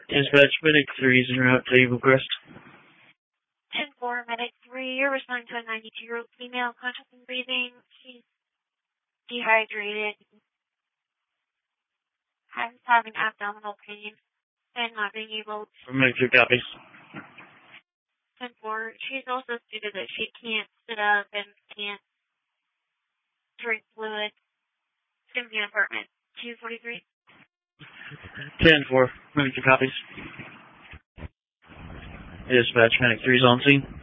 Dispatch, Medic 3 is en route to Eagle Crest. 10-4, Medic 3, you're responding to a 92-year-old female, conscious and breathing. She's dehydrated, having abdominal pain, and not being able to... Medic 3 copies. 10-4, she's also stated that she can't sit up and can't drink fluid. It's going to be an apartment 243. 10-4, Medic 2 copies. Dispatch, Medic 3 is on scene.